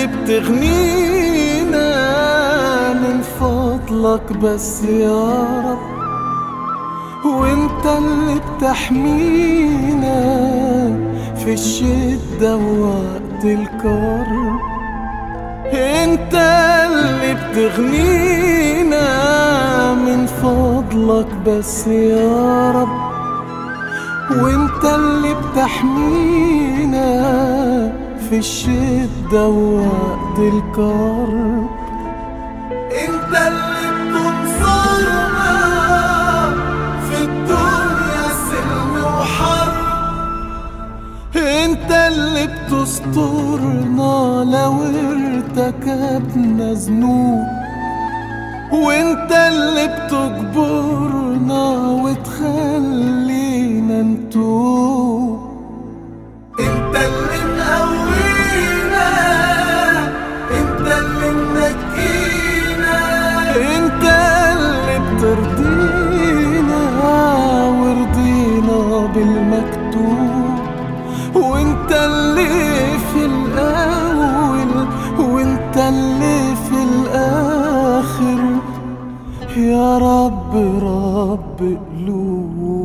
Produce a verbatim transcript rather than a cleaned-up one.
اللي بتغنينا من فضلك بس يا رب، وانت اللي بتحمينا في الشدة ووقت الكرب. انت اللي بتغنينا من فضلك بس يا رب، وانت اللي بتحمينا في الشدة ووقت الكرب. انت اللي بتنصرنا في الدنيا سلم وحرب، انت اللي بتسترنا لو ارتكبنا ذنوب، وانت اللي بتجبرنا وتخلينا نتوب. انت اللي مقوينا، انت اللي منجينا، انت اللي بترضينا ورضينا بالمكتوب، وانت اللي في الاول وانت اللي في الاخر يا رب رب قلوب.